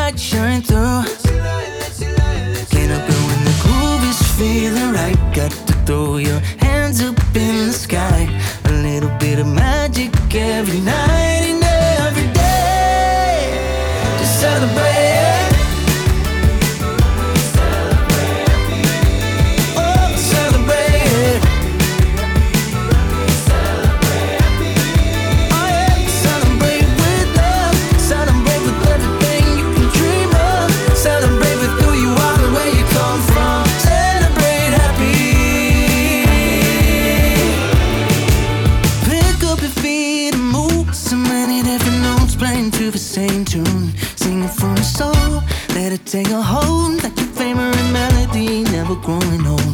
light shine through. Get up and when the groove is feeling right, got to throw your hands up in the sky. A little bit of magic every night and every day. Just celebrate. To the same tune, sing it from the soul. Let it take a hold, like your favorite melody, never growing old.